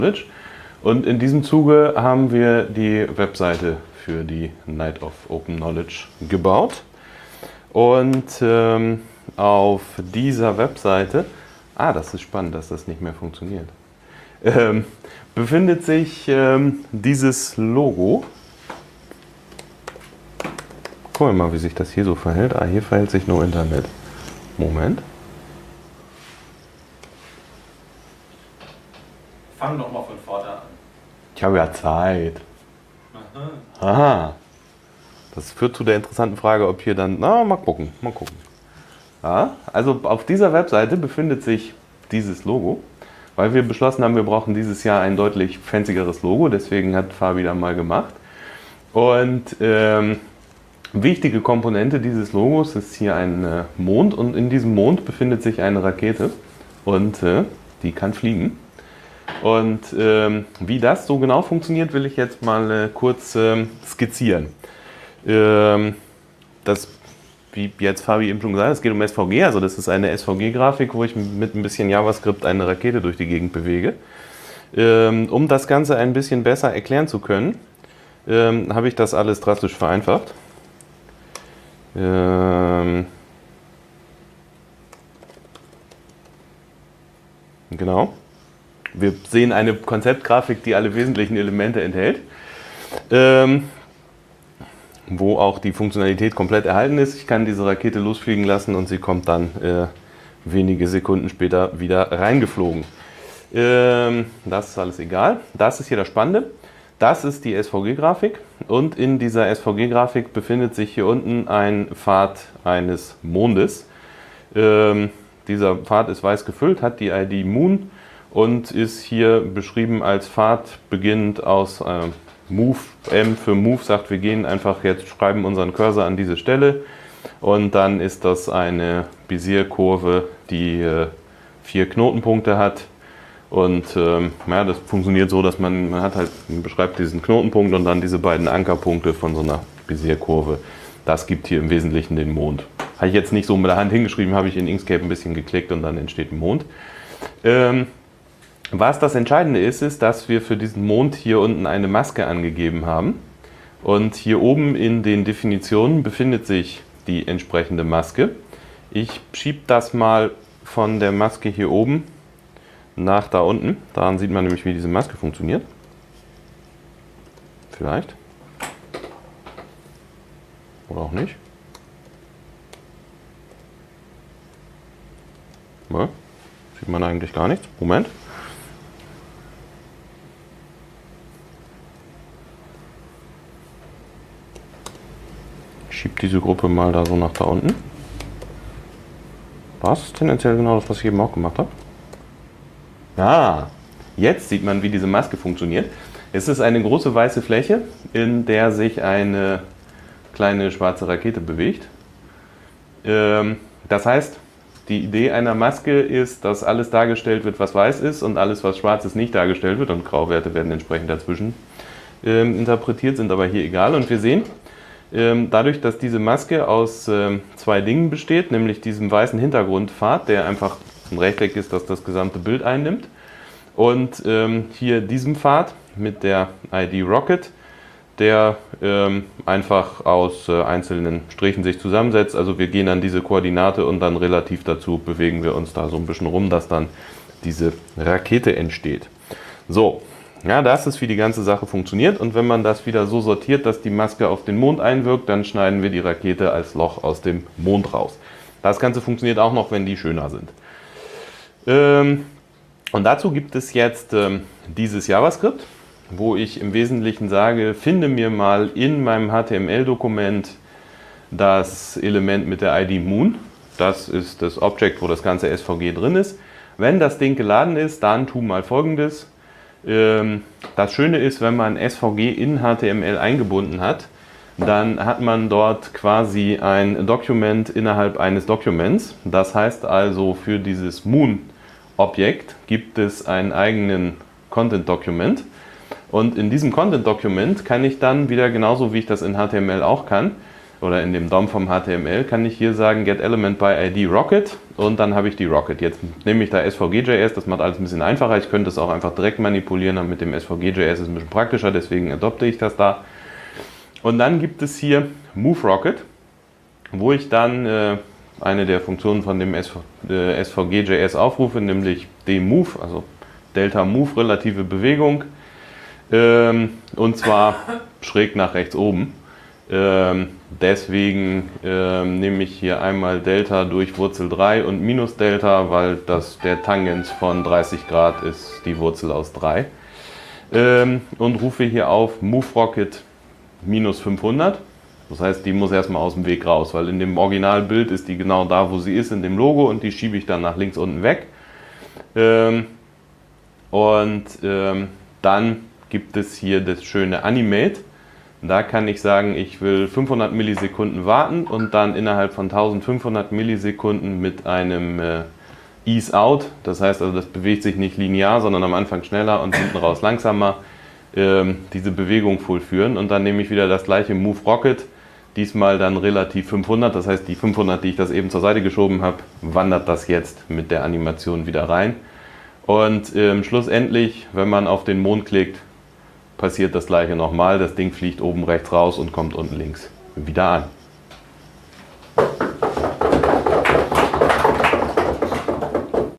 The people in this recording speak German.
Knowledge. Und in diesem Zuge haben wir die Webseite für die Night of Open Knowledge gebaut. Und auf dieser Webseite, das ist spannend, dass das nicht mehr funktioniert, befindet sich dieses Logo. Gucken wir mal, wie sich das hier so verhält. Hier verhält sich nur Internet. Moment. Fang doch mal von vorne an. Ich habe ja Zeit. Aha. Aha. Das führt zu der interessanten Frage, ob hier dann... mal gucken. Ja, also auf dieser Webseite befindet sich dieses Logo, weil wir beschlossen haben, wir brauchen dieses Jahr ein deutlich fanzigeres Logo. Deswegen hat Fabi da mal gemacht. Und wichtige Komponente dieses Logos ist hier ein Mond. Und in diesem Mond befindet sich eine Rakete. Und die kann fliegen. Und wie das so genau funktioniert, will ich jetzt mal kurz skizzieren. Wie jetzt Fabi eben schon gesagt hat, es geht um SVG, also das ist eine SVG-Grafik, wo ich mit ein bisschen JavaScript eine Rakete durch die Gegend bewege. Um das Ganze ein bisschen besser erklären zu können, habe ich das alles drastisch vereinfacht. Genau. Wir sehen eine Konzeptgrafik, die alle wesentlichen Elemente enthält, wo auch die Funktionalität komplett erhalten ist. Ich kann diese Rakete losfliegen lassen und sie kommt dann wenige Sekunden später wieder reingeflogen. Das ist alles egal. Das ist hier das Spannende. Das ist die SVG-Grafik und in dieser SVG-Grafik befindet sich hier unten ein Pfad eines Mondes. Dieser Pfad ist weiß gefüllt, hat die ID Moon und ist hier beschrieben als Pfad beginnend aus Move. M für Move sagt, wir gehen einfach jetzt, schreiben unseren Cursor an diese Stelle und dann ist das eine Bézier-Kurve, die 4 Knotenpunkte hat. Und das funktioniert so, dass man beschreibt diesen Knotenpunkt und dann diese beiden Ankerpunkte von so einer Bézier-Kurve. Das gibt hier im Wesentlichen den Mond. Habe ich jetzt nicht so mit der Hand hingeschrieben, habe ich in Inkscape ein bisschen geklickt und dann entsteht ein Mond. Was das Entscheidende ist, dass wir für diesen Mond hier unten eine Maske angegeben haben. Und hier oben in den Definitionen befindet sich die entsprechende Maske. Ich schiebe das mal von der Maske hier oben nach da unten. Daran sieht man nämlich, wie diese Maske funktioniert. Vielleicht. Oder auch nicht. Ja, sieht man eigentlich gar nichts. Moment. Ich schiebe diese Gruppe mal da so nach da unten. War es tendenziell genau das, was ich eben auch gemacht habe? Jetzt sieht man, wie diese Maske funktioniert. Es ist eine große weiße Fläche, in der sich eine kleine schwarze Rakete bewegt. Das heißt, die Idee einer Maske ist, dass alles dargestellt wird, was weiß ist und alles, was schwarz ist, nicht dargestellt wird und Grauwerte werden entsprechend dazwischen interpretiert, sind aber hier egal. Und wir sehen, dadurch, dass diese Maske aus 2 Dingen besteht, nämlich diesem weißen Hintergrundpfad, der einfach ein Rechteck ist, das das gesamte Bild einnimmt, und hier diesem Pfad mit der ID Rocket, der einfach aus einzelnen Strichen sich zusammensetzt. Also wir gehen an diese Koordinate und dann relativ dazu bewegen wir uns da so ein bisschen rum, dass dann diese Rakete entsteht. So, ja, das ist, wie die ganze Sache funktioniert. Und wenn man das wieder so sortiert, dass die Maske auf den Mond einwirkt, dann schneiden wir die Rakete als Loch aus dem Mond raus. Das Ganze funktioniert auch noch, wenn die schöner sind. Und dazu gibt es jetzt dieses JavaScript, wo ich im Wesentlichen sage, finde mir mal in meinem HTML-Dokument das Element mit der ID Moon. Das ist das Object, wo das ganze SVG drin ist. Wenn das Ding geladen ist, dann tu mal Folgendes. Das Schöne ist, wenn man SVG in HTML eingebunden hat, dann hat man dort quasi ein Dokument innerhalb eines Dokuments. Das heißt also, für dieses Moon-Objekt gibt es einen eigenen Content-Dokument. Und in diesem Content-Dokument kann ich dann wieder, genauso wie ich das in HTML auch kann, oder in dem DOM vom HTML kann ich hier sagen get element by ID Rocket und dann habe ich die Rocket. Jetzt nehme ich da SVG.js, das macht alles ein bisschen einfacher. Ich könnte es auch einfach direkt manipulieren, aber mit dem SVG.js ist es ein bisschen praktischer, deswegen adopte ich das da. Und dann gibt es hier Move Rocket, wo ich dann eine der Funktionen von dem SVG.js aufrufe, nämlich demove, also Delta Move, relative Bewegung, und zwar schräg nach rechts oben. Deswegen nehme ich hier einmal Delta durch Wurzel 3 und minus Delta, weil der Tangens von 30 Grad ist die Wurzel aus 3. Und rufe hier auf Move Rocket minus 500. Das heißt, die muss erstmal aus dem Weg raus, weil in dem Originalbild ist die genau da, wo sie ist, in dem Logo, und die schiebe ich dann nach links unten weg. Dann gibt es hier das schöne Animate. Da kann ich sagen, ich will 500 Millisekunden warten und dann innerhalb von 1500 Millisekunden mit einem Ease Out, das heißt also, das bewegt sich nicht linear, sondern am Anfang schneller und hinten raus langsamer, diese Bewegung vollführen. Und dann nehme ich wieder das gleiche Move Rocket, diesmal dann relativ 500, das heißt die 500, die ich das eben zur Seite geschoben habe, wandert das jetzt mit der Animation wieder rein. Und schlussendlich, wenn man auf den Mond klickt, passiert das gleiche nochmal. Das Ding fliegt oben rechts raus und kommt unten links wieder an.